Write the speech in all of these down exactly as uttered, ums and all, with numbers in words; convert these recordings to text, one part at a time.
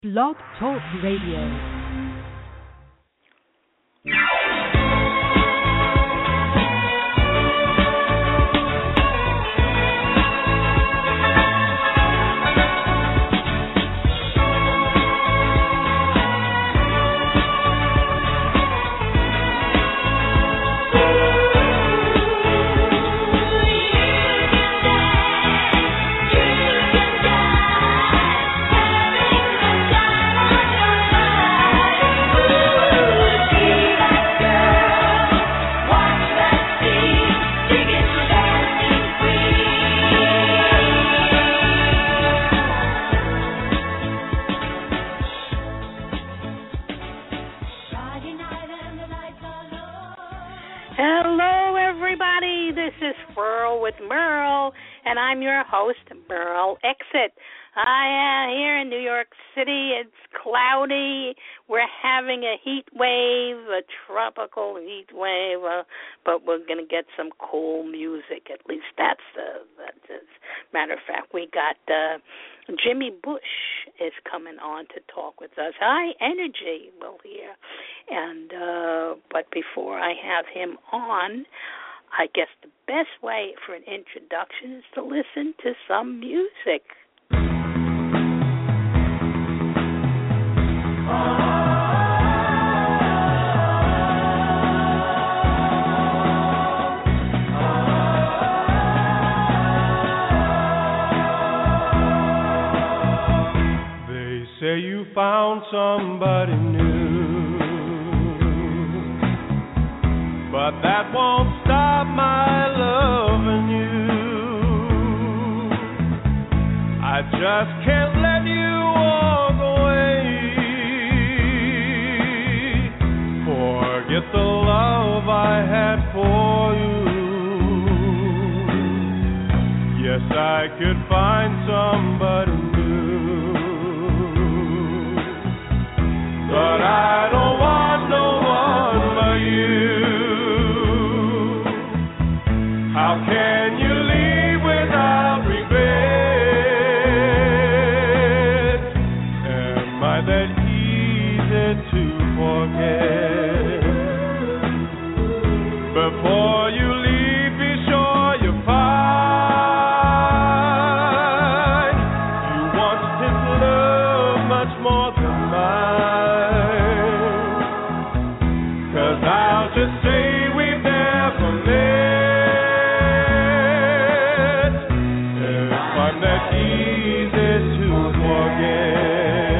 Blog Talk Radio. I'm your host, Merle Exit. I am here in New York City. It's cloudy. We're having a heat wave, a tropical heat wave, uh, but we're going to get some cool music. At least that's the. That's, as a matter of fact, we got uh, Jimmy Bush is coming on to talk with us. High Energy, we'll hear. And uh, but before I have him on, I guess the best way for an introduction is to listen to some music. They say you found somebody new, but that won't stop my loving you. I just can't let you walk away. Forget the love I had for you. Yes, I could find somebody new, but I don't want no one but you. How can you leave without regret? Am I that easy to forget? Before you leave, be sure you find you want his love much more than mine. 'Cause I'll just say we've never met. I'm that easy to forget.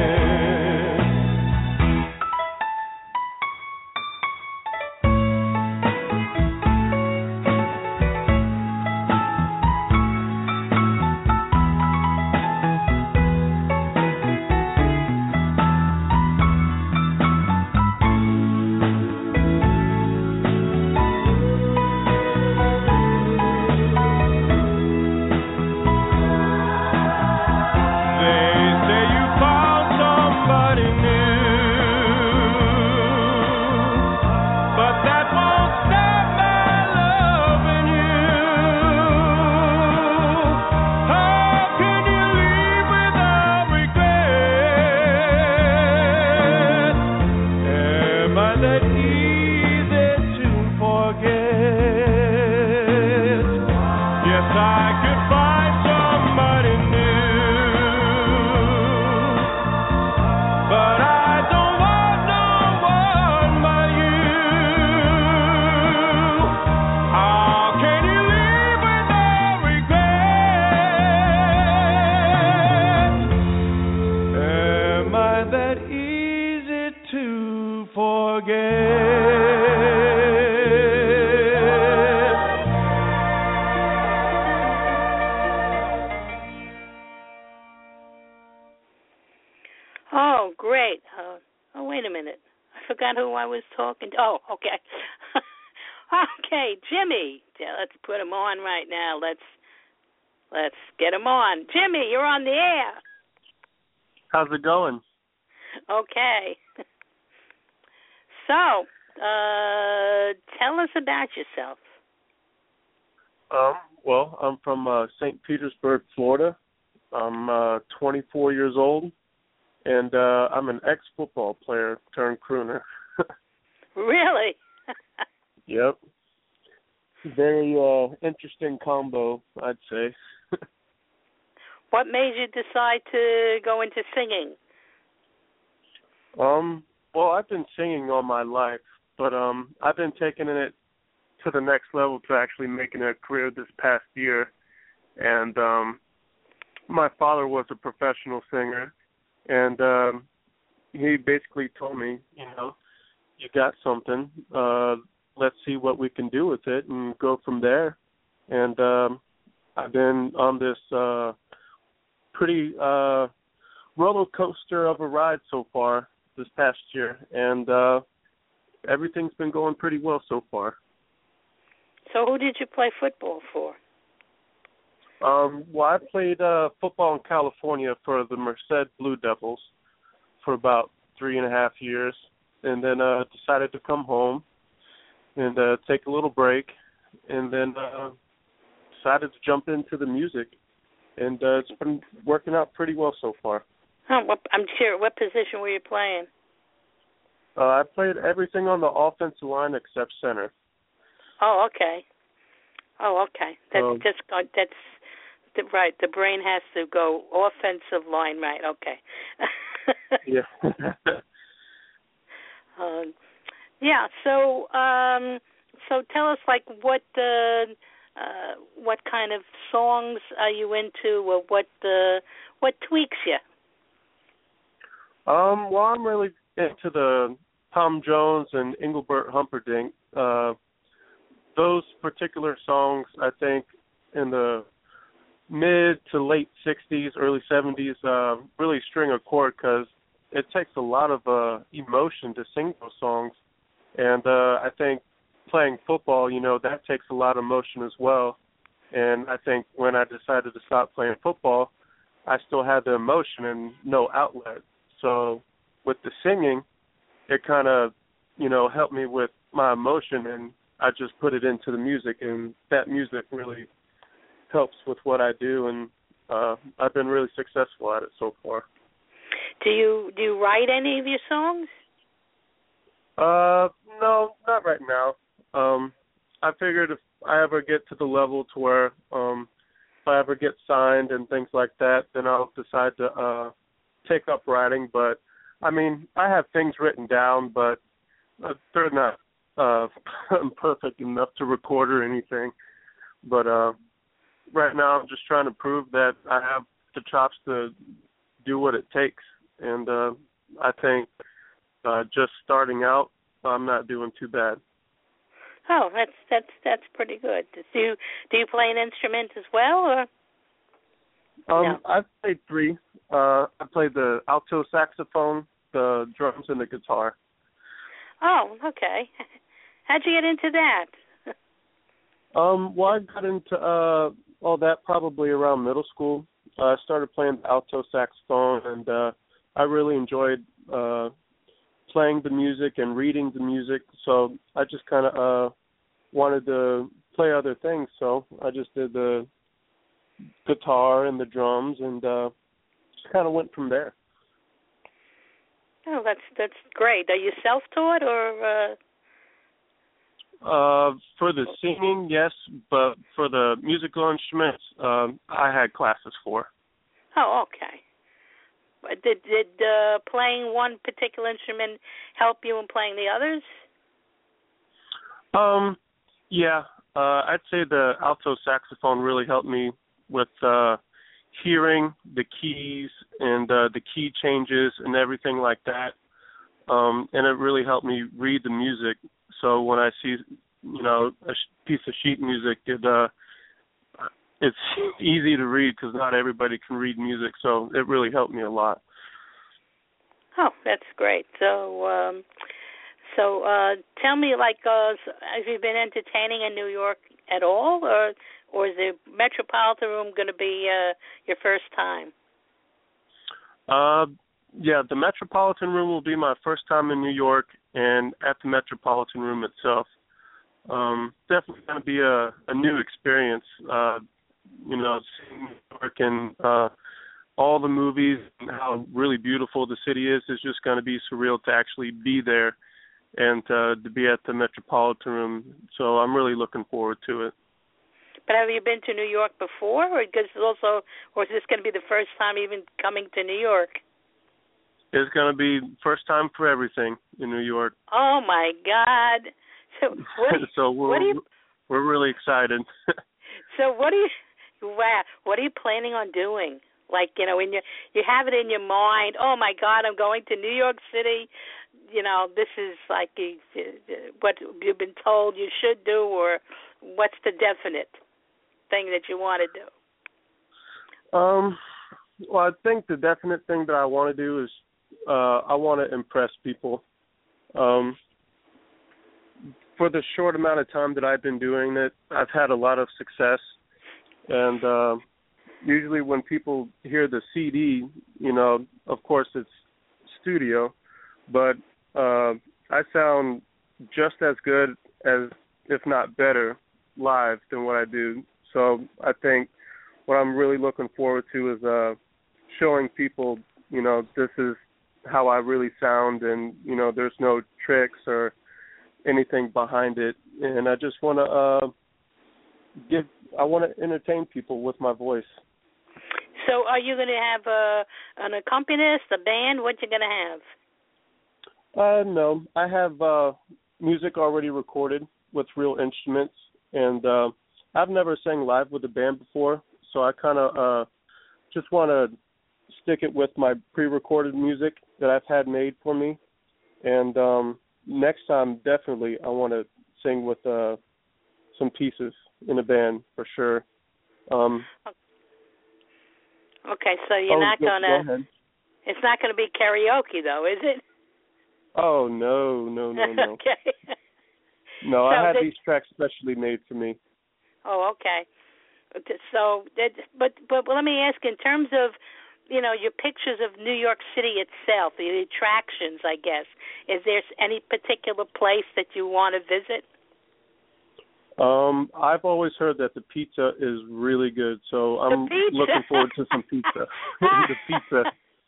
Oh, great. Uh, oh, wait a minute. I forgot who I was talking to. Oh, okay. Okay, Jimmy. Yeah, let's put him on right now. Let's let's get him on. Jimmy, you're on the air. How's it going? Okay. So, uh, tell us about yourself. Um, well, I'm from uh, Saint Petersburg, Florida. I'm uh, twenty-four years old. and uh, I'm an ex-football player turned crooner. Really? Yep. Very uh, interesting combo, I'd say. What made you decide to go into singing? Um, well, I've been singing all my life, but um, I've been taking it to the next level to actually making a career this past year. And um, my father was a professional singer, and um, he basically told me, you know, you got something. Uh, let's see what we can do with it and go from there. And um, I've been on this uh, pretty uh, roller coaster of a ride so far this past year, and uh, everything's been going pretty well so far. So who did you play football for? Um, well, I played uh, football in California for the Merced Blue Devils for about three and a half years, and then uh, decided to come home and uh, take a little break, and then uh, decided to jump into the music, and uh, it's been working out pretty well so far. Oh, what, I'm sure. What position were you playing? Uh, I played everything on the offensive line except center. Oh, okay. Oh, okay. That's Um, just uh, that's the, right. The brain has to go offensive line, right? Okay. yeah. um, yeah. So, um, so tell us, like, what uh, uh, what kind of songs are you into, or what uh, what tweaks you? Um, well, I'm really into the Tom Jones and Engelbert Humperdinck. Uh, those particular songs, I think, in the mid to late sixties, early seventies, uh, really string a chord because it takes a lot of uh, emotion to sing those songs. And uh, I think playing football, you know, that takes a lot of emotion as well. And I think when I decided to stop playing football, I still had the emotion and no outlet. So with the singing, it kind of, you know, helped me with my emotion, and I just put it into the music, and that music really helps with what I do, and uh, I've been really successful at it so far. Do you do you write any of your songs? Uh, no, not right now. Um, I figured if I ever get to the level to where um, if I ever get signed and things like that, then I'll decide to uh, take up writing. But I mean, I have things written down, but uh, they're not uh, perfect enough to record or anything. But uh, right now, I'm just trying to prove that I have the chops to do what it takes, and uh, I think uh, just starting out, I'm not doing too bad. Oh, that's that's that's pretty good. Do you do you play an instrument as well, or? Um, No. I've played three. Uh, I played the alto saxophone, the drums, and the guitar. Oh, okay. How'd you get into that? Um, well, I got into uh, all that probably around middle school. Uh, I started playing the alto saxophone, and uh, I really enjoyed uh, playing the music and reading the music. So I just kind of uh, wanted to play other things. So I just did the guitar and the drums, and uh, just kind of went from there. Oh, that's that's great. Are you self-taught or? Uh... Uh, for the singing, yes, but for the musical instruments, um, I had classes for. Oh, okay. But Did did uh, playing one particular instrument help you in playing the others? Um, yeah, uh, I'd say the alto saxophone really helped me with uh, hearing the keys and uh, the key changes and everything like that. Um, and it really helped me read the music. So when I see, you know, a sh- piece of sheet music, it uh, it's easy to read because not everybody can read music. So it really helped me a lot. Oh, that's great. So, um, so uh, tell me, like, uh, have you been entertaining in New York at all, or or is the Metropolitan Room going to be uh, your first time? Uh, yeah, the Metropolitan Room will be my first time in New York, and at the Metropolitan Room itself. Um, definitely going to be a, a new experience, uh, you know, seeing New York and uh, all the movies and how really beautiful the city is, it's just going to be surreal to actually be there and uh, to be at the Metropolitan Room. So I'm really looking forward to it. But have you been to New York before, or because also, or is this going to be the first time even coming to New York? It's going to be first time for everything in New York. Oh my God! So what? You, so we're what are you, we're really excited. So what are you? Wow! What are you planning on doing? Like, you know, when you you have it in your mind, oh my God, I'm going to New York City. You know, this is like a, what you've been told you should do, or what's the definite thing that you want to do? Um, well, I think the definite thing that I want to do is uh, I want to impress people. Um, for the short amount of time that I've been doing it, I've had a lot of success, and uh, usually when people hear the C D, you know, of course it's studio, but uh, I sound just as good as, if not better, live than what I do. So I think what I'm really looking forward to is uh, showing people, you know, this is how I really sound, and, you know, there's no tricks or anything behind it. And I just want to uh, give, I want to entertain people with my voice. So are you going to have a, an accompanist, a band? What you going to have? Uh, no, I have uh, music already recorded with real instruments, and uh, I've never sang live with a band before, so I kind of uh, just want to stick it with my pre-recorded music that I've had made for me, and um, next time, definitely, I want to sing with uh, some pieces in a band for sure. Um, okay, so you're oh, not go, gonna. Go ahead. It's not gonna be karaoke, though, is it? Oh no, no, no, no. Okay. No, so I have this, these tracks specially made for me. Oh, okay. So, that, but but let me ask, in terms of, you know, your pictures of New York City itself, the attractions, I guess, is there any particular place that you want to visit? Um, I've always heard that the pizza is really good, so I'm looking forward to some pizza. The pizza.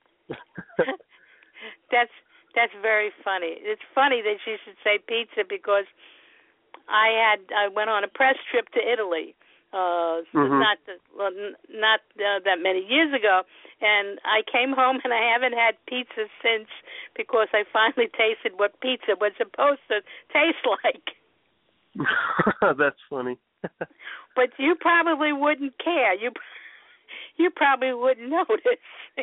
That's that's very funny. It's funny that you should say pizza, because I had I went on a press trip to Italy, uh, mm-hmm. not the, well, not uh, that many years ago, and I came home and I haven't had pizza since, because I finally tasted what pizza was supposed to taste like. That's funny. But you probably wouldn't care. You you probably wouldn't notice.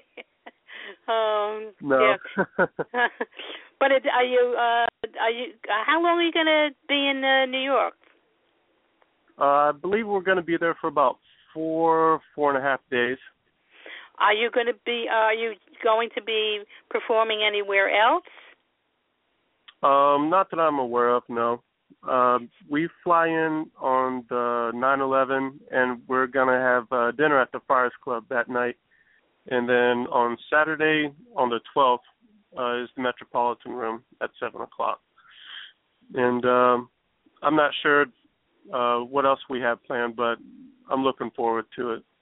um, no. Yeah. But it, are you? Uh, are you? Uh, how long are you going to be in uh, New York? Uh, I believe we're going to be there for about four, four and a half days. Are you going to be? Uh, are you going to be performing anywhere else? Um, not that I'm aware of. No. Uh, we fly in on the nine eleven, and we're going to have uh, dinner at the Friars Club that night. And then on Saturday, on the twelfth, uh, is the Metropolitan Room at seven o'clock. And um, I'm not sure uh, what else we have planned, but I'm looking forward to it.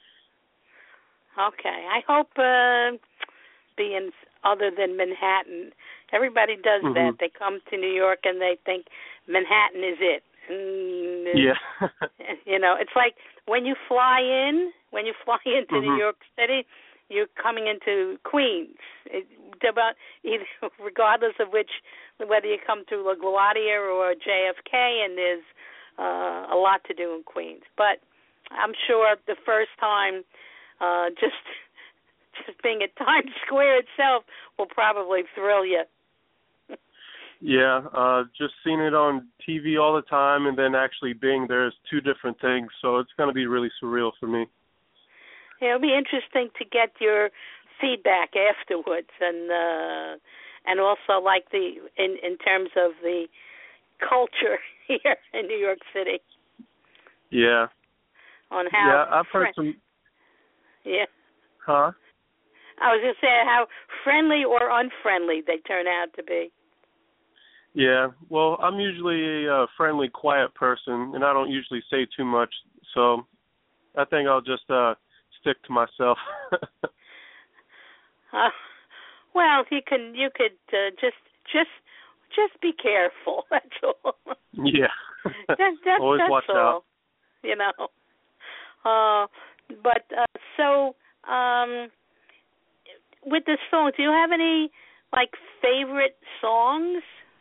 Okay. I hope uh, being other than Manhattan, everybody does mm-hmm. that. They come to New York and they think Manhattan is it. And, yeah. You know, it's like when you fly in, when you fly into mm-hmm. New York City, you're coming into Queens. It, about either, regardless of which, whether you come through LaGuardia or J F K, and there's uh, a lot to do in Queens. But I'm sure the first time, uh, just just being at Times Square itself will probably thrill you. Yeah, uh, just seeing it on T V all the time and then actually being there is two different things, so it's going to be really surreal for me. Yeah, it'll be interesting to get your feedback afterwards, and uh, and also like the in, in terms of the culture here in New York City. Yeah. On how yeah, I've heard friend- some. Yeah. Huh? I was going to say how friendly or unfriendly they turn out to be. Yeah, well, I'm usually a friendly, quiet person, and I don't usually say too much, so I think I'll just uh, stick to myself. uh, well, you can you could uh, just just just be careful. That's all. Yeah. that, that, Always that's watch all. out. You know. Uh, but uh, so um, with the song, do you have any like favorite songs?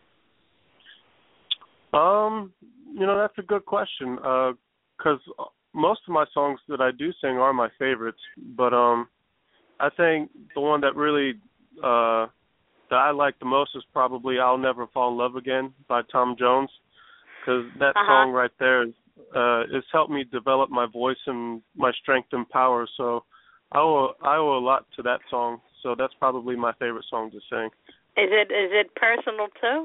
Um, you know, that's a good question. Uh, because most of my songs that I do sing are my favorites, but um, I think the one that really uh that I like the most is probably "I'll Never Fall in Love Again" by Tom Jones, because that uh-huh. song right there is uh, it's helped me develop my voice and my strength and power. So I owe I owe a lot to that song. So that's probably my favorite song to sing. Is it is it personal too?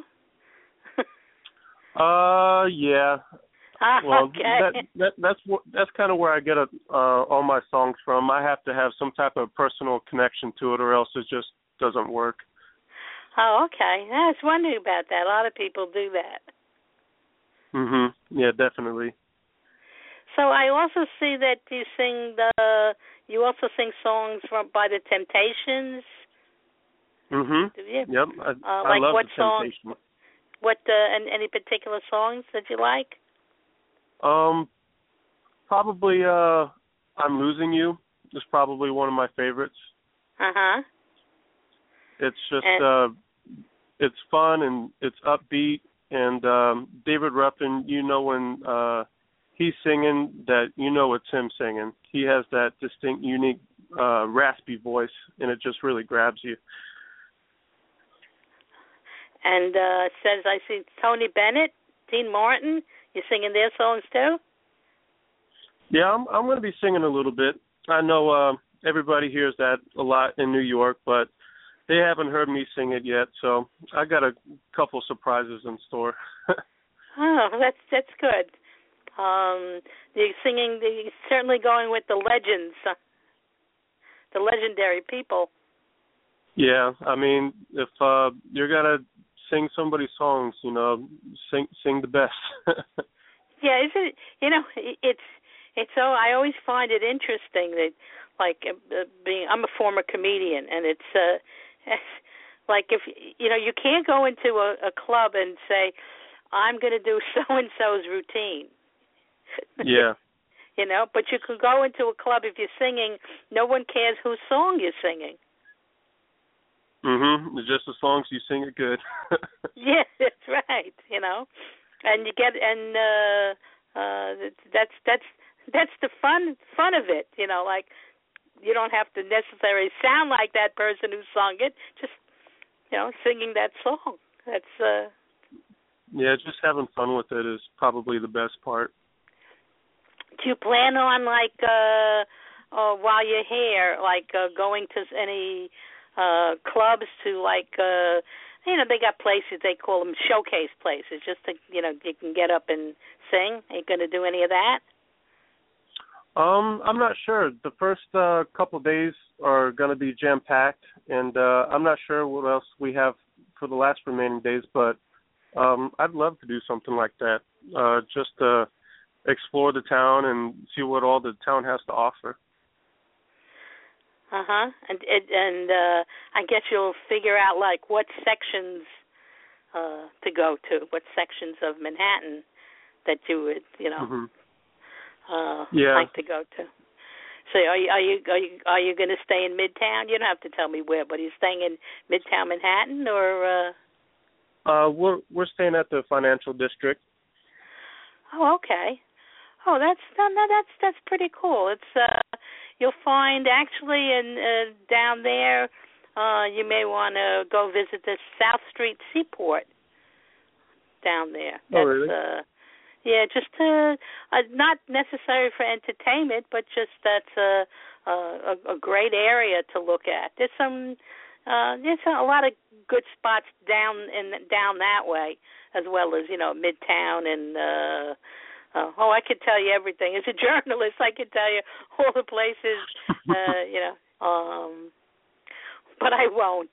uh, yeah. Ah, well, okay. that, that that's that's kind of where I get a, uh, all my songs from. I have to have some type of personal connection to it, or else it just doesn't work. Oh, okay. I was wondering about that. A lot of people do that. Mhm. Yeah, definitely. So I also see that you sing the. You also sing songs from by the Temptations. Mhm. Do you? Yep. I, uh, I like love what the song? Temptations. What uh, and any particular songs that you like? Um, probably uh, "I'm Losing You" is probably one of my favorites. Uh huh. It's just and, uh, it's fun and it's upbeat. And um, David Ruffin, you know when uh, he's singing that, you know it's him singing. He has that distinct, unique, uh, raspy voice, and it just really grabs you. And uh, it says I see Tony Bennett, Dean Martin. You singing their songs too? Yeah, I'm I'm going to be singing a little bit. I know uh, everybody hears that a lot in New York, but they haven't heard me sing it yet, so I got a couple surprises in store. Oh, that's that's good. Um, you're singing. You're certainly going with the legends, uh, the legendary people. Yeah, I mean, if uh, you're gonna sing somebody's songs, you know, sing sing the best. Yeah, isn't it? You know, it's it's so. I always find it interesting that, like, uh, being. I'm a former comedian, and it's uh, like if you know, you can't go into a, a club and say, "I'm going to do so and so's routine." Yeah. You know, but you could go into a club if you're singing. No one cares whose song you're singing. Mhm. Just as long as you sing it good. Yeah, that's right. You know, and you get and uh, uh, that's that's that's the fun fun of it. You know, like you don't have to necessarily sound like that person who sung it. Just you know, singing that song. That's. Uh, yeah, just having fun with it is probably the best part. Do you plan on like uh, uh, while you're here, like uh, going to any? Uh, clubs to like, uh, you know, they got places, they call them showcase places, just to, you know, you can get up and sing. Are you going to do any of that? Um, I'm not sure. The first uh, couple of days are going to be jam-packed, and uh, I'm not sure what else we have for the last remaining days, but um, I'd love to do something like that, uh, just to explore the town and see what all the town has to offer. Uh huh. And and, and uh, I guess you'll figure out like what sections uh, to go to, what sections of Manhattan that you would, you know, mm-hmm. uh, yeah. like to go to. So are you are you are you, are you going to stay in Midtown? You don't have to tell me where, but are you staying in Midtown Manhattan or? Uh... Uh, we're we're staying at the Financial District. Oh, okay. Oh, that's no, no, that's that's pretty cool. It's uh, you'll find actually in uh, down there, uh, you may want to go visit the South Street Seaport down there. That's, oh, really? Uh, yeah, just uh, uh, not necessary for entertainment, but just that's a a, a great area to look at. There's some uh, there's a lot of good spots down in down that way, as well as you know Midtown and. Uh, Uh, oh, I could tell you everything. As a journalist, I could tell you all the places, uh, you know, um, but I won't.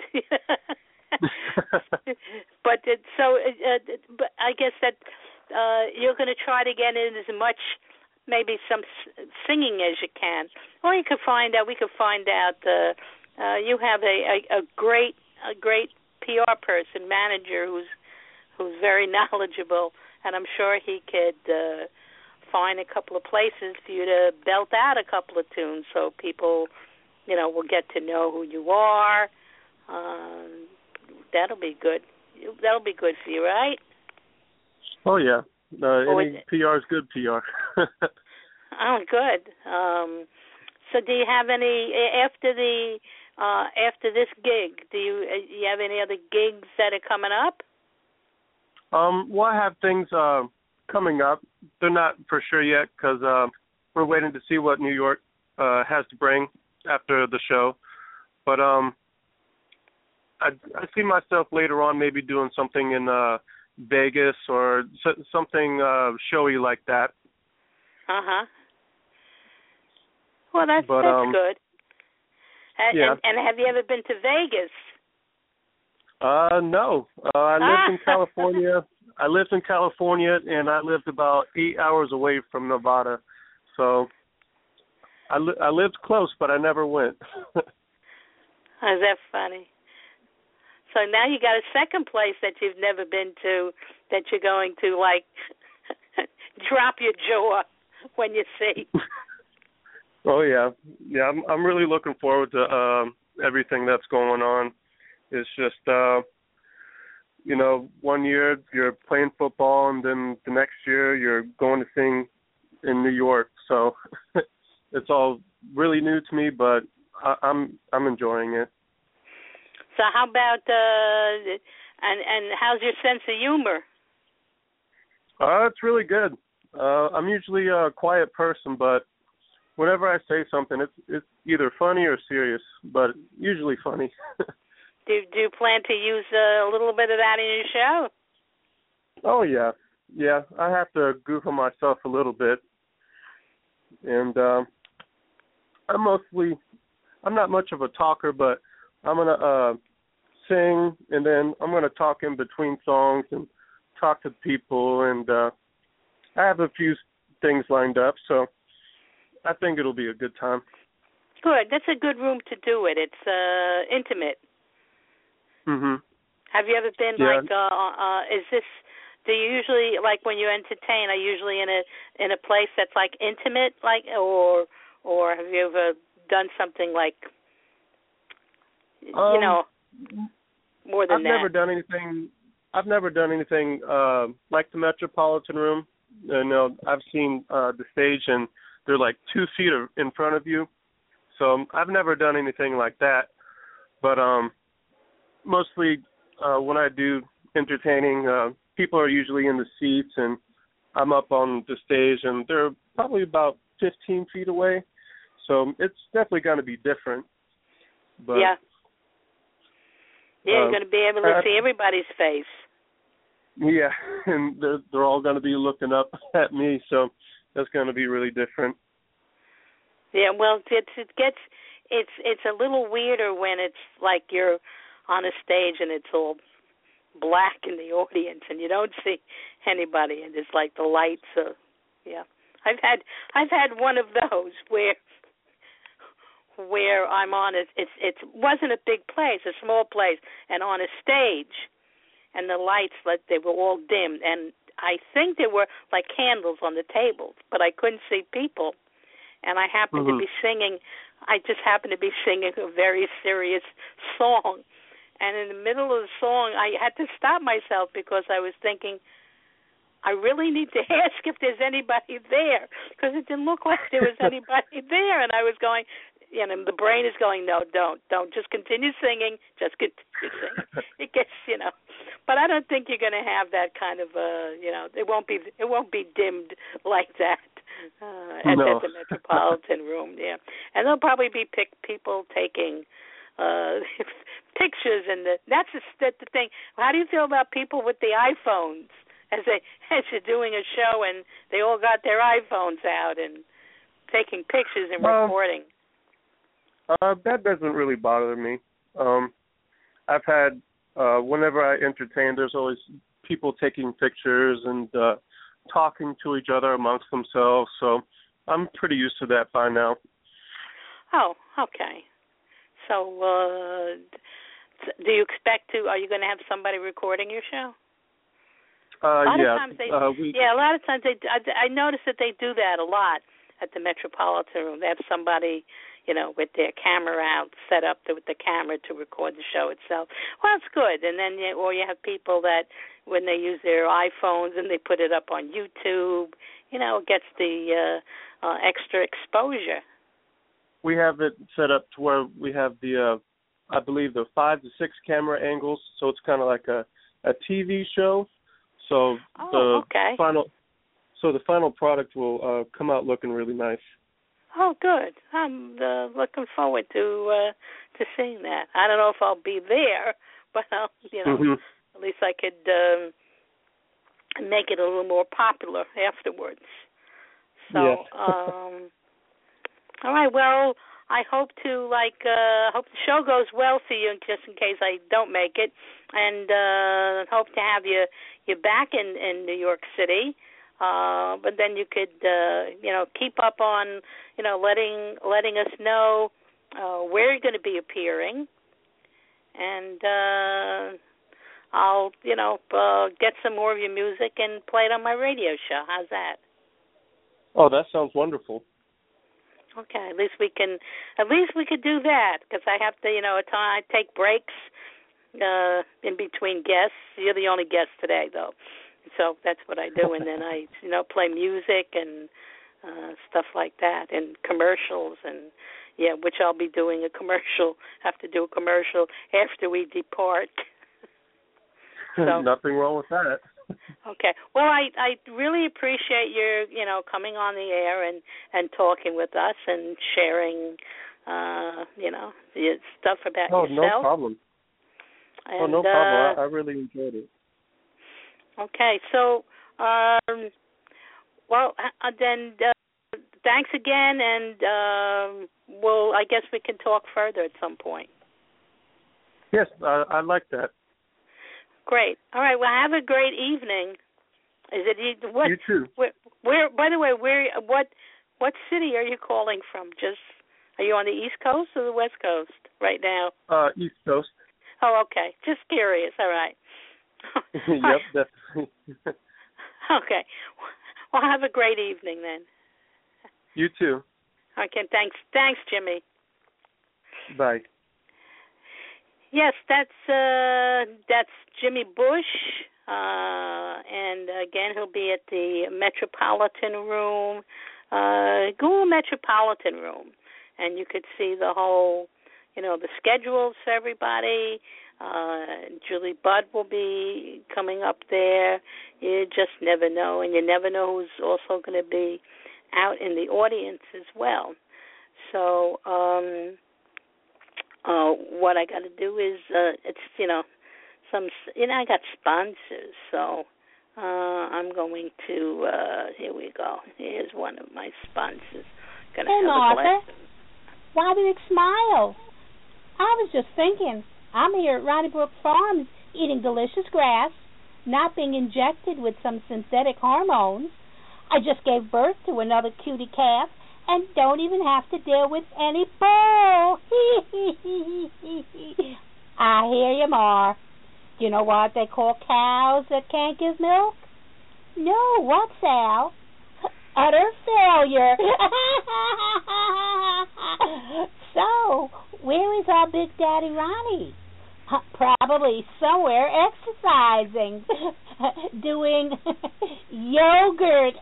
But it, so, uh, but I guess that uh, you're going to try to get in as much, maybe some singing as you can. Or you could find out. We could find out. Uh, uh, you have a, a, a great a great P R person, manager who's who's very knowledgeable, and I'm sure he could uh, find a couple of places for you to belt out a couple of tunes, so people, you know, will get to know who you are. Um, that'll be good. That'll be good for you, right? Oh yeah. Uh, Oh, any it- P R is good P R. Oh, good. Um, so, do you have any after the uh, after this gig? Do you uh, you have any other gigs that are coming up? Um, well, I have things uh, coming up. They're not for sure yet because uh, we're waiting to see what New York uh, has to bring after the show. But um, I, I see myself later on maybe doing something in uh, Vegas or so, something uh, showy like that. Uh huh. Well, that's But, that's um, good. And, yeah. and, and have you ever been to Vegas? Uh, no. Uh, I lived in Ah. California. I lived in California, and I lived about eight hours away from Nevada. So I, li- I lived close, but I never went. Is that funny? So now you got a second place that you've never been to that you're going to, like, drop your jaw when you see. Oh yeah, yeah. I'm I'm really looking forward to um, everything that's going on. It's just, uh, you know, one year you're playing football, and then the next year you're going to sing in New York. So it's all really new to me, but I, I'm I'm enjoying it. So how about uh, and and how's your sense of humor? Uh, it's really good. Uh, I'm usually a quiet person, but whenever I say something, it's it's either funny or serious, but usually funny. Do do you plan to use uh, a little bit of that in your show? Oh yeah, yeah. I have to goof on myself a little bit, and uh, I'm mostly I'm not much of a talker, but I'm gonna uh, sing, and then I'm gonna talk in between songs and talk to people, and uh, I have a few things lined up, so I think it'll be a good time. Good. That's a good room to do it. It's uh, intimate. Mhm. Have you ever been Yeah. like? Uh, uh, is this? Do you usually like when you entertain? Are you usually in a in a place that's like intimate, like, or or have you ever done something like, Um, you know, more than I've that? never done anything. I've never done anything uh, like the Metropolitan Room. You know, I've seen uh, the stage, and they're like two feet in front of you. So I've never done anything like that. But um, mostly uh, when I do entertaining, uh, people are usually in the seats, and I'm up on the stage, and they're probably about fifteen feet away. So it's definitely going to be different. But, yeah. Yeah, you're uh, going to be able to I, see everybody's face. Yeah, and they're, they're all going to be looking up at me, so that's going to be really different. Yeah, well, it's it gets it's it's a little weirder when it's like you're on a stage and it's all black in the audience and you don't see anybody, and it's like the lights are, yeah. I've had I've had one of those where where I'm on it. It's it wasn't a big place, a small place, and on a stage, and the lights, like, they were all dimmed, and I think there were like candles on the tables, but I couldn't see people. And I happened mm-hmm. to be singing, I just happened to be singing a very serious song. And in the middle of the song, I had to stop myself because I was thinking, I really need to ask if there's anybody there, because it didn't look like there was anybody there. And I was going, you know, the brain is going, no, don't, don't. Just continue singing. Just continue singing. It gets, you know. But I don't think you're going to have that kind of, uh, you know, it won't be, it won't be dimmed like that. Uh, at, no. at the Metropolitan Room, yeah, and there'll probably be pic- people taking uh, pictures, and the, that's the, that's the thing. How do you feel about people with the iPhones as they as you're doing a show and they all got their iPhones out and taking pictures and well, recording? Uh, that doesn't really bother me. Um, I've had uh, whenever I entertain, there's always people taking pictures and uh, talking to each other amongst themselves, so I'm pretty used to that by now. Oh, okay. So, uh, do you expect to? Are you going to have somebody recording your show? Uh, a lot yeah. of times they, uh, we, yeah, a lot of times they. I, I notice that they do that a lot at the Metropolitan Room. They have somebody, you know, with their camera out, set up with the camera to record the show itself. Well, it's good. And then, you, or you have people that when they use their iPhones and they put it up on YouTube, you know, it gets the uh, uh, extra exposure. We have it set up to where we have the, uh, I believe, the five to six camera angles, so it's kind of like a, a T V show. So oh, the okay. final, so the final product will uh, come out looking really nice. Oh, good. I'm uh, looking forward to uh, to seeing that. I don't know if I'll be there, but I'll, you know, mm-hmm. at least I could um, make it a little more popular afterwards. So. Yes. um, All right. Well, I hope to like uh, hope the show goes well for you, just in case I don't make it, and uh, hope to have you you back in, in New York City. Uh, but then you could uh, you know keep up on you know letting letting us know uh, where you're going to be appearing, and uh, I'll you know uh, get some more of your music and play it on my radio show. How's that? Oh, that sounds wonderful. Okay, at least we can, at least we could do that, because I have to, you know, at time I take breaks uh, in between guests. You're the only guest today, though, so that's what I do, and then I, you know, play music and uh, stuff like that, and commercials, and yeah, which I'll be doing a commercial. Have to do a commercial after we depart. So, nothing wrong with that. Okay. Well, I I really appreciate your you know coming on the air and, and talking with us and sharing uh, you know the stuff about oh, yourself. Oh, no problem. And, oh, no problem. Uh, I, I really enjoyed it. Okay. So, um, well, uh, then uh, thanks again, and um, well, I guess we can talk further at some point. Yes, I, I like that. Great. All right. Well, have a great evening. Is it what? You too. Where, where? By the way, where? What? What city are you calling from? Just are you on the East Coast or the West Coast right now? Uh, East Coast. Oh, okay. Just curious. All right. Yep, definitely. Okay. Well, have a great evening then. You too. Okay. Thanks. Thanks, Jimmy. Bye. Yes, that's uh, that's Jimmy Bush, uh, and again he'll be at the Metropolitan Room, uh, Google Metropolitan Room, and you could see the whole, you know, the schedules for everybody. Uh, Julie Budd will be coming up there. You just never know, and you never know who's also going to be out in the audience as well. So. Um, Uh, what I got to do is, uh, it's, you know, some, you know, I got sponsors, so uh, I'm going to, uh, here we go. Here's one of my sponsors. Gonna hey, have Martha, a why did it smile? I was just thinking, I'm here at Ronnie Brook Farms eating delicious grass, not being injected with some synthetic hormones. I just gave birth to another cutie calf, and don't even have to deal with any bull. I hear you, Ma. Do you know what they call cows that can't give milk? No, what, Sal? Utter failure. So, where is our Big Daddy Ronnie? Probably somewhere exercising, doing yogurt.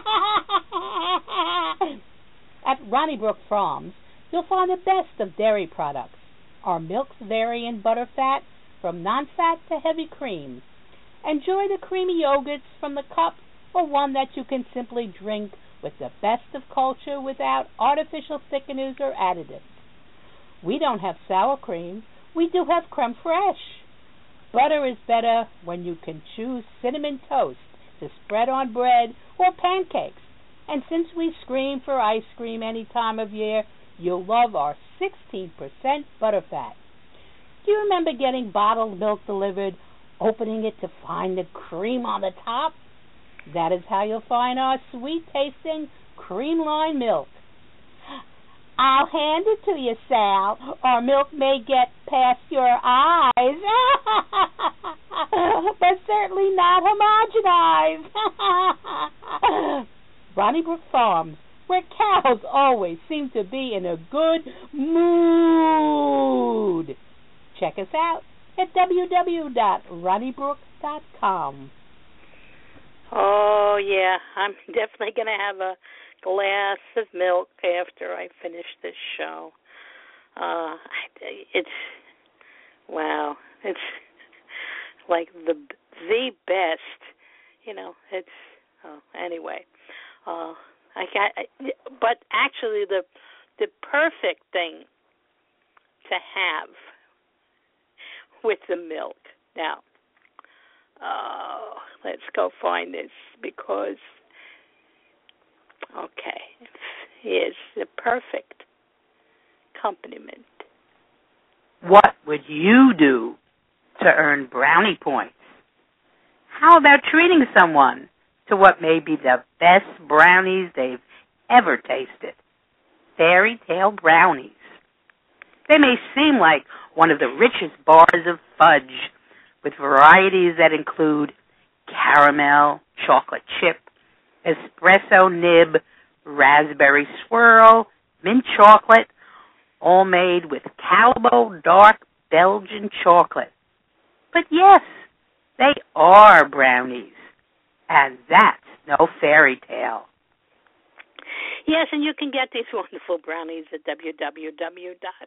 At Ronnie Brook Farms, you'll find the best of dairy products. Our milks vary in butter fat from non-fat to heavy cream. Enjoy the creamy yogurts from the cup or one that you can simply drink with the best of culture without artificial thickeners or additives. We don't have sour cream. We do have creme fraiche. Butter is better when you can choose cinnamon toast to spread on bread or pancakes. And since we scream for ice cream any time of year, you'll love our sixteen percent butterfat. Do you remember getting bottled milk delivered, opening it to find the cream on the top? That is how you'll find our sweet-tasting cream line milk. I'll hand it to you, Sal, or milk may get past your eyes. But certainly not homogenized. Ronnybrook Farms, where cows always seem to be in a good mood. Check us out at w w w dot ronnybrook dot com. Oh, yeah, I'm definitely going to have a glass of milk after I finish this show. Uh, it's, wow, it's like the the best, you know, it's, oh, anyway. Uh, I got, but actually the the perfect thing to have with the milk. Now, uh, let's go find this because, okay, here's the perfect accompaniment. What would you do to earn brownie points? How about treating someone to what may be the best brownies they've ever tasted? Fairy Tale brownies. They may seem like one of the richest bars of fudge, with varieties that include caramel, chocolate chip, espresso nib, raspberry swirl, mint chocolate, all made with Calbo dark Belgian chocolate. But yes, they are brownies, and that's no fairy tale. Yes, and you can get these wonderful brownies at w w w dot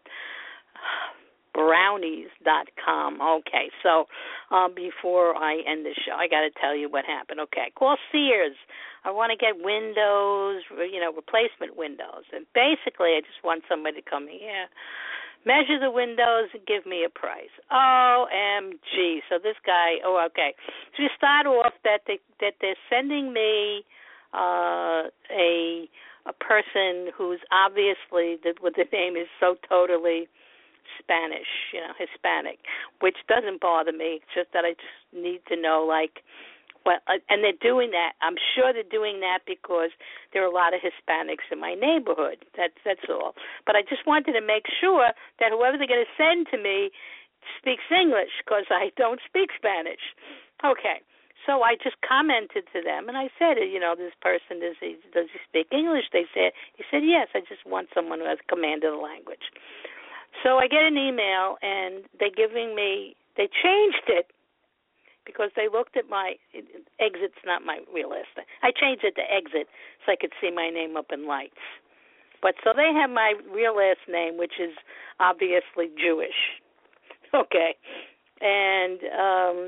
brownies dot com. Okay, so um, before I end the show, I got to tell you what happened. Okay, call Sears. I want to get windows, you know, replacement windows. And basically, I just want somebody to come here, measure the windows, and give me a price. O M G. So this guy, oh, okay. So you start off that, they, that they're sending me uh, a a person who's obviously, the, what the name is so totally Spanish, you know, Hispanic, which doesn't bother me. It's just that I just need to know, like, well, and they're doing that. I'm sure they're doing that because there are a lot of Hispanics in my neighborhood. That's that's all. But I just wanted to make sure that whoever they're going to send to me speaks English because I don't speak Spanish. Okay. So I just commented to them, and I said, you know, this person, does he, does he speak English? They said, he said, yes, I just want someone who has command of the language. So I get an email, and they're giving me, they changed it because they looked at my, exit's not my real last name. I changed it to exit so I could see my name up in lights. But so they have my real last name, which is obviously Jewish. Okay. And, um,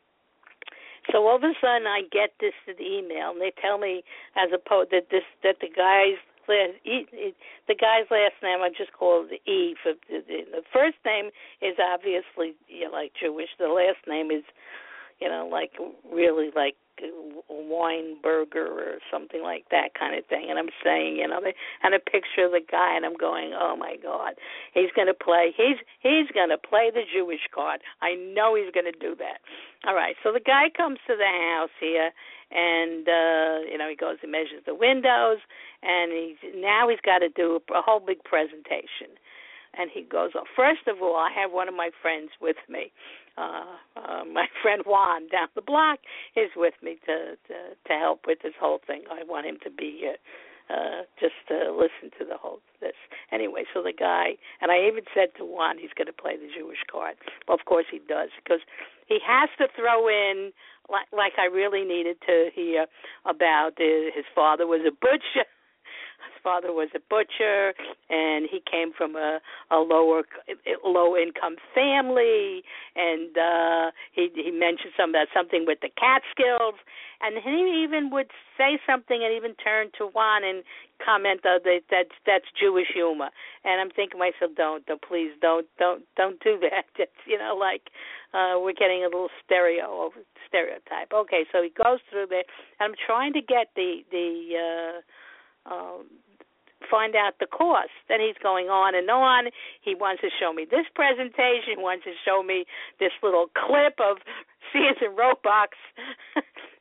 so all of a sudden, I get this email, and they tell me, as opposed that this that the guy's last e, the guy's last name, I just call it the E. For the, the first name is obviously, you know, like Jewish. The last name is, you know, like really like Weinberger or something like that kind of thing. And I'm saying, you know, they, and a picture of the guy, and I'm going, oh my God, he's going to play. He's he's going to play the Jewish card. I know he's going to do that. All right, so the guy comes to the house here, and uh, you know, he goes and measures the windows, and he's now he's got to do a, a whole big presentation. And he goes, oh, first of all, I have one of my friends with me. Uh, uh, my friend Juan down the block is with me to, to to help with this whole thing. I want him to be here uh, just to listen to the whole this. Anyway, so the guy, and I even said to Juan he's going to play the Jewish card. Well, of course he does, because he has to throw in, like, like I really needed to hear about uh, his father was a butcher. His father was a butcher, and he came from a, a lower, low income family. And uh, he he mentioned some about something with the Catskills, and he even would say something and even turn to Juan and comment uh, that that's that's Jewish humor. And I'm thinking to myself, don't, don't, please, don't, don't, don't do that. It's, you know, like uh, we're getting a little stereo stereotype. Okay, so he goes through there, and I'm trying to get the the. Uh, Um, find out the cost. Then he's going on and on. He wants to show me this presentation. He wants to show me this little clip of Sears and Roebuck's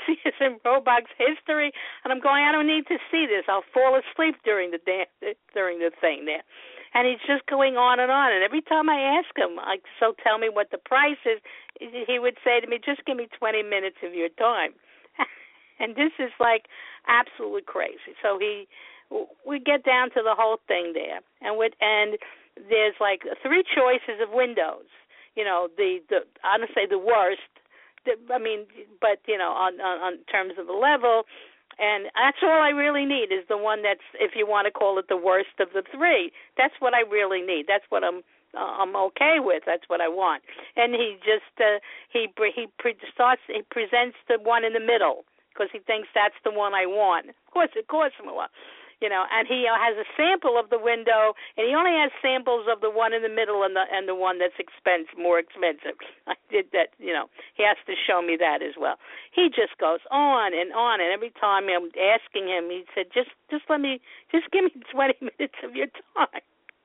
Sears and Roebuck's history, and I'm going, I don't need to see this. I'll fall asleep during the day, during the thing there. And he's just going on and on. And every time I ask him, like, so tell me what the price is, he would say to me, just give me twenty minutes of your time. And this is like absolutely crazy. So he, we get down to the whole thing there, and with and there's like three choices of windows. You know, the the I don't say the worst. The, I mean, but you know, on, on on terms of the level. And that's all I really need is the one that's, if you want to call it the worst of the three. That's what I really need. That's what I'm uh, I'm okay with. That's what I want. And he just uh, he he pre- starts he presents the one in the middle because he thinks that's the one I want. Of course, it costs him a lot. You know, and he has a sample of the window, and he only has samples of the one in the middle and the and the one that's expensive, more expensive. I did that, you know. He has to show me that as well. He just goes on and on, and every time I'm asking him, he said, "Just, just let me, just give me twenty minutes of your time."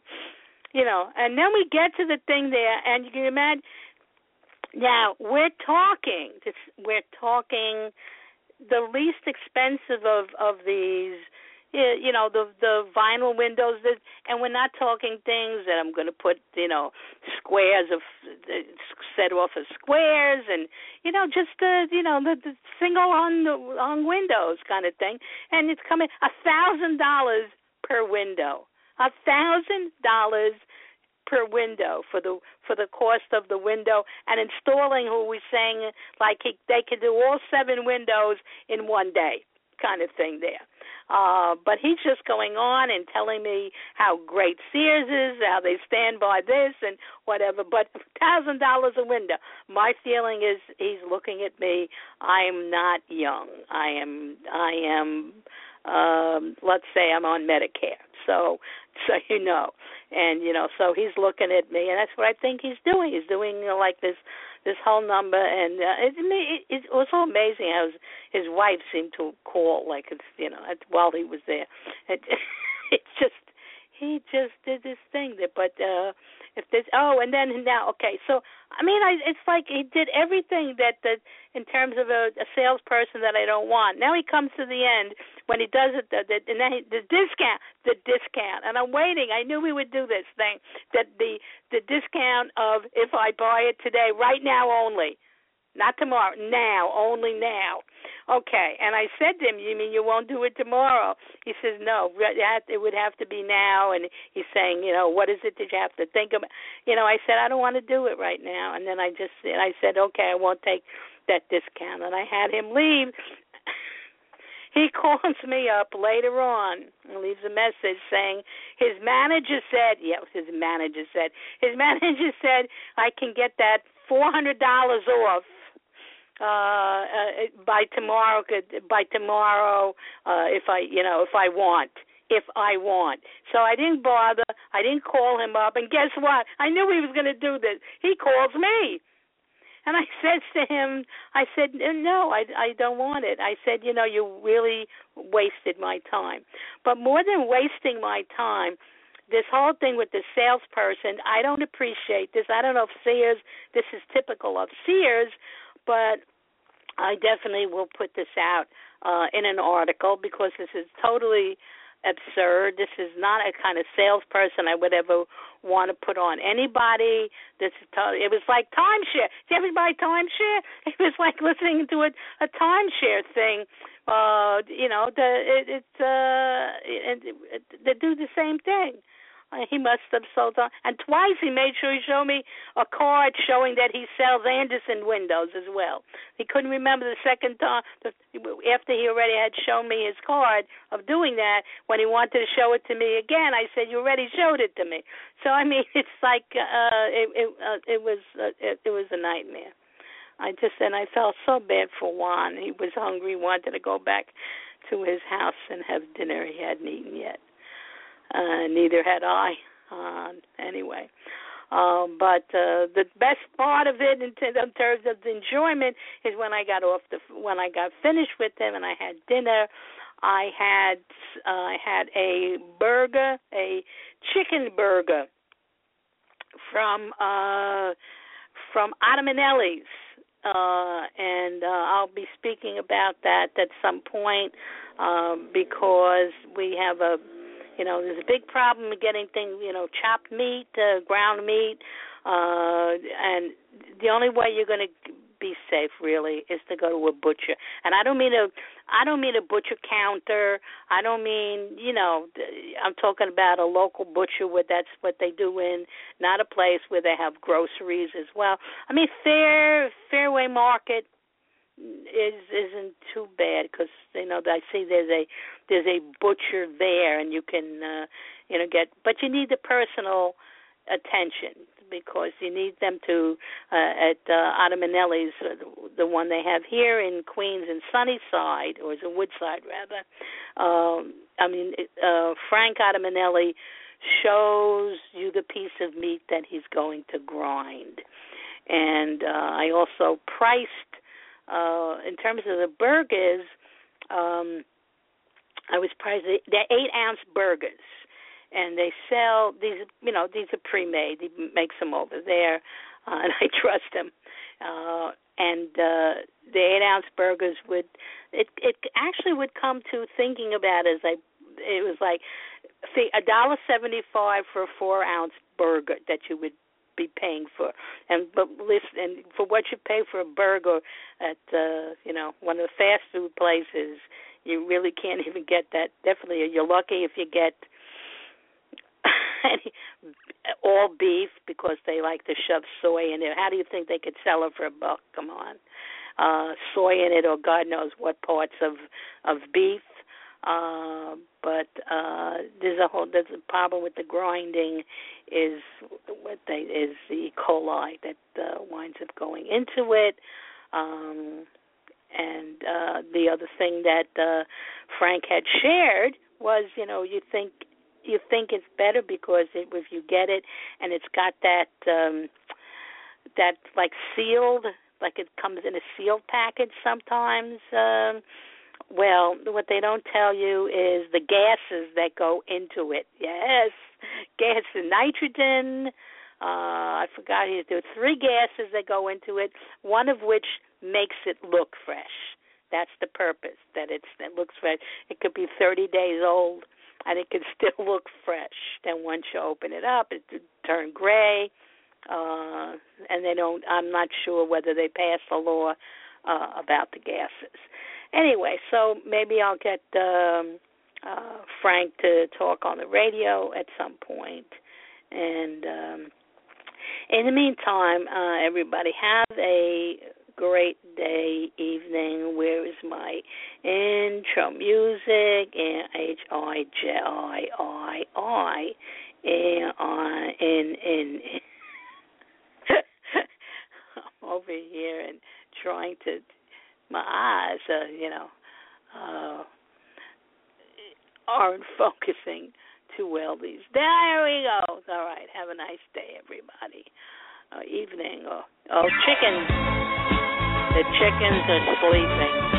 You know, and then we get to the thing there, and you can imagine. Now we're talking. This, we're talking the least expensive of of these. You know, the the vinyl windows, that, and we're not talking things that I'm going to put, you know, squares of, set off of squares and, you know, just the, you know, the, the single on the on windows kind of thing. And it's coming a thousand dollars per window, a thousand dollars per window for the for the cost of the window and installing. Who we saying like he, they can do all seven windows in one day, kind of thing there. Uh, but he's just going on and telling me how great Sears is, how they stand by this and whatever. But one thousand dollars a window. My feeling is he's looking at me. I am not young. I am, I am, um, let's say I'm on Medicare. So, so you know. And, you know, so he's looking at me, and that's what I think he's doing. He's doing, you know, like this this whole number, and uh, it, it, it was so amazing how his, his wife seemed to call, like it's, you know, while he was there. It, it's just, he just did this thing there. But uh, if there's, oh, and then now, okay, so I mean, I, it's like he did everything that, that in terms of a, a salesperson that I don't want. Now he comes to the end when he does it, the, the, and then he, the discount, the discount, and I'm waiting. I knew we would do this thing, that the the discount of if I buy it today, right now only. Not tomorrow, now, only now. Okay, and I said to him, you mean you won't do it tomorrow? He says, no, it would have to be now. And he's saying, you know, what is it that you have to think about? You know, I said, I don't want to do it right now. And then I just and I said, okay, I won't take that discount. And I had him leave. He calls me up later on and leaves a message saying his manager said, yeah, his manager said, his manager said, I can get that four hundred dollars off. Uh, uh, by tomorrow, by tomorrow, uh, if I, you know, if I want, if I want. So I didn't bother. I didn't call him up. And guess what? I knew he was going to do this. He calls me. And I said to him, I said, no, I, I don't want it. I said, you know, you really wasted my time. But more than wasting my time, this whole thing with the salesperson, I don't appreciate this. I don't know if Sears, this is typical of Sears, but I definitely will put this out uh, in an article because this is totally absurd. This is not a kind of salesperson I would ever want to put on anybody. This is totally, it was like timeshare. Did everybody timeshare? It was like listening to a, a timeshare thing. Uh, you know, the, it, it's uh, it, it, they do the same thing. He must have sold on. And twice he made sure he showed me a card showing that he sells Andersen windows as well. He couldn't remember the second time, after he already had shown me his card of doing that, when he wanted to show it to me again, I said, you already showed it to me. So, I mean, it's like uh, it, it, uh, it, was, uh, it, it was a nightmare. I just, and I felt so bad for Juan. He was hungry, wanted to go back to his house and have dinner. He hadn't eaten yet. Uh, neither had I. Uh, anyway, um, but uh, the best part of it, in, t- in terms of the enjoyment, is when I got off the when I got finished with him and I had dinner. I had uh, I had a burger, a chicken burger from uh, from Ottomanelli's. uh, and uh, I'll be speaking about that at some point um, because we have a, you know, there's a big problem with getting things, you know, chopped meat, uh, ground meat, uh, and the only way you're going to be safe really is to go to a butcher. And I don't mean a I don't mean a butcher counter. I don't mean, you know, I'm talking about a local butcher where that's what they do in, not a place where they have groceries as well. I mean, Fair Fairway Market is isn't too bad because, you know, I see there's a there's a butcher there and you can uh, you know get, but you need the personal attention because you need them to uh, at uh, Adamanelli's, uh, the one they have here in Queens and Sunnyside, or is it Woodside rather. Um, I mean, uh, Frank Adamanelli shows you the piece of meat that he's going to grind, and uh, I also priced uh, in terms of the burgers. Um, I was priced they're eight ounce burgers. And they sell these, you know, these are pre-made. He makes them over there, uh, and I trust him. Uh, and uh, the eight-ounce burgers would, it it actually would come to thinking about it as I, it was like, see, a dollar seventy-five for a four-ounce burger that you would be paying for, and but listen, and for what you pay for a burger at, uh, you know, one of the fast food places, you really can't even get that. Definitely, you're lucky if you get all beef because they like to shove soy in it. How do you think they could sell it for a buck? Come on. Uh, soy in it or God knows what parts of of beef. Uh, but uh, there's a whole there's a problem with the grinding is what they is the E. coli that uh, winds up going into it. Um, and uh, the other thing that uh, Frank had shared was, you know, you think You think it's better because it, if you get it and it's got that um, that like sealed, like it comes in a sealed package sometimes. Um, well, what they don't tell you is the gases that go into it. Yes, gas and nitrogen. Uh, I forgot here. There are three gases that go into it. One of which makes it look fresh. That's the purpose. That it's that looks fresh. It could be thirty days old. And it can still look fresh. Then once you open it up, it turn gray. Uh, and they don't. I'm not sure whether they passed a law uh, about the gases. Anyway, so maybe I'll get um, uh, Frank to talk on the radio at some point. And um, in the meantime, uh, everybody have a great day, evening. Where is my intro music? And H I J I I I and I in in I'm over here and trying to my eyes, uh, you know, uh, aren't focusing too well these. There we go. All right. Have a nice day, everybody. Uh, evening. Oh, oh, chickens. The chickens are sleeping.